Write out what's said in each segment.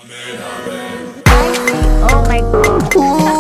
Oh my God.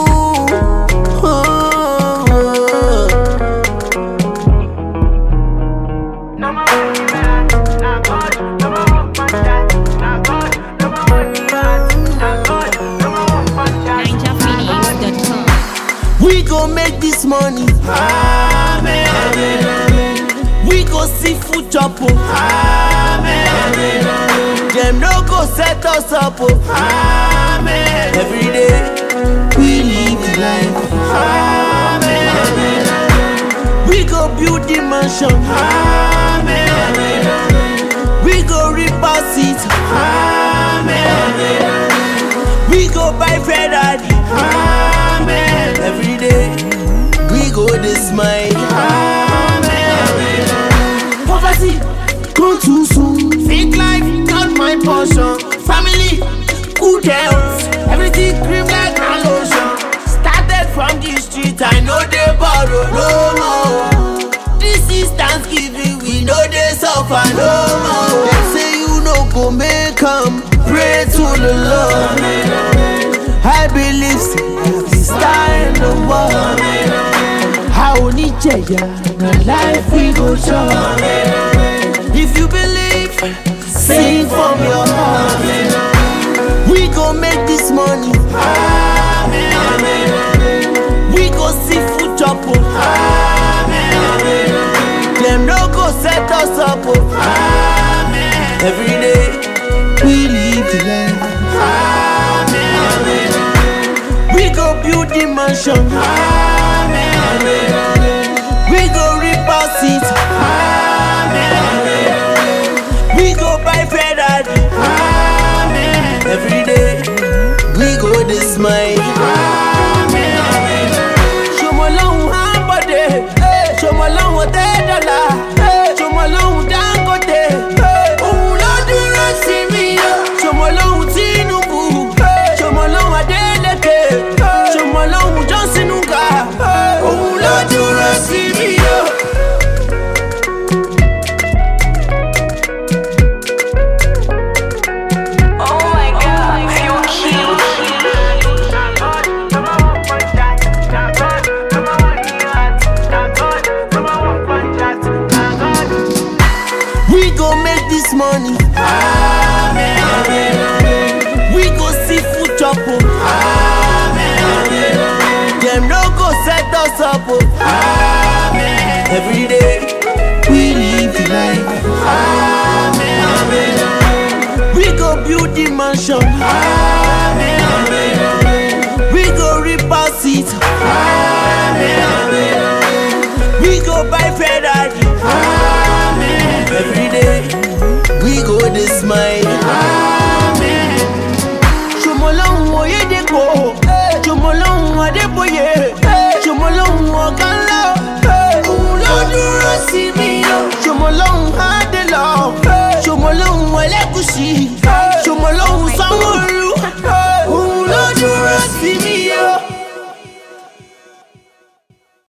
We go make this money. Amen. Amen. Amen. We go see food chop. Amen. Amen. Amen. Them no go set us up. Amen. Every day we live the life. Amen. Amen. Amen. We go build the mansion. Amen. Amen. Amen. We go repair seat. Amen. Amen. Amen. We go buy Ferrari. Amen. Every day we go this smile. Amen. Poverty gone too soon. Fake life not my portion. Family good health. Everything cream like a lotion. Started from the street, I know they borrow no more. This is Thanksgiving, we know they suffer no more. They say you no go make 'em. Pray to the Lord. I believe every star in the world. How Nigeria, the life we go show. If you believe, sing from your heart. We go make this money. We go see food chop. Them no go set us up. Every day we live the life. We go build the mansion. We go repair seat. We go buy Ferrari. Every day we go this smile. Show me long hambade. Show me long $1. Show me long Dangote. Oh Lord, do not see me. Show me long Tinubu. Show me long Adeleke. Show me long Johnson Uga. Oh Lord, do not see me. We go make this money. Amen. Amen. Amen. We go see food chop. Amen. Amen. Amen. Them no go set us up. Amen. Every day we live the life. Amen. Amen. Amen. We go build the mansion. Amen. Amen. Amen. We go repair seat.